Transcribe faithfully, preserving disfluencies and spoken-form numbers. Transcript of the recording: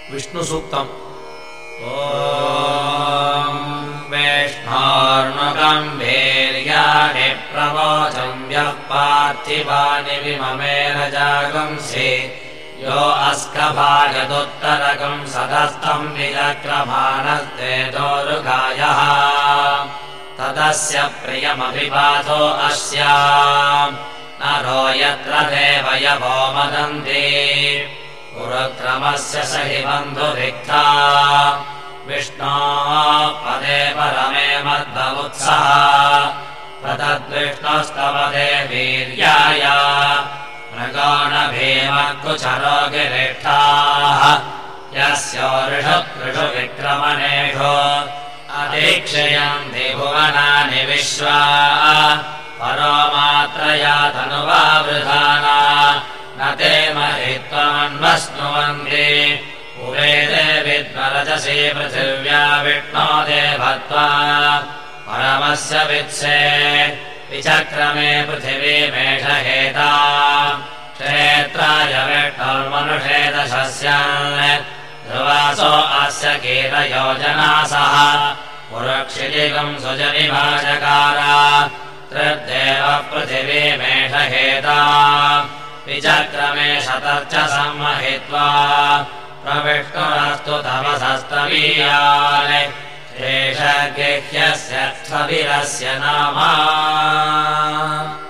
विष्णुसूक्तम् ॐ वैष्णोर्नुगम्भीर्याणि प्रवोचं यः पार्थिवानि विममेन जागंसि यो अस्कभागदुत्तरकं सदस्तं विचक्रमाणस्ते दोरुगायः तदस्य प्रियमभिवादो अस्या नरो यत्र देवयवो मदन्ति पुरुक्रमस्य स हि बन्धुरिक्था विष्णोः पदे परमे मद्भवुत्सः प्रतद्विष्णोस्तवदे वीर्याय मृगोणभीमकुचरो गिरिष्ठाः यस्योर्षु विक्रमणेषु अधीक्षयन्ति भुवनानि विश्वा परो मात्रया तनुवावृधाना न ते महित्वमन्वस्नुवन्ति उवेदे विद्मरजसि पृथिव्या विष्णो देवत्वा परमस्य वित्से विचक्रमे पृथिवीमेषहेता क्षेत्राय विष्णोर्मनुषेदशस्यान् ध्रुवासो अस्य कीलयोजनासः पुरक्षिलिकम् सुजनिभाजकार तृदेव पृथिवीमेषहेता विचक्रमे शतर्च संमहित्वा प्रविष्णुरस्तु तमसस्तवीयान् एष गेह्यस्य स्थविरस्य नाम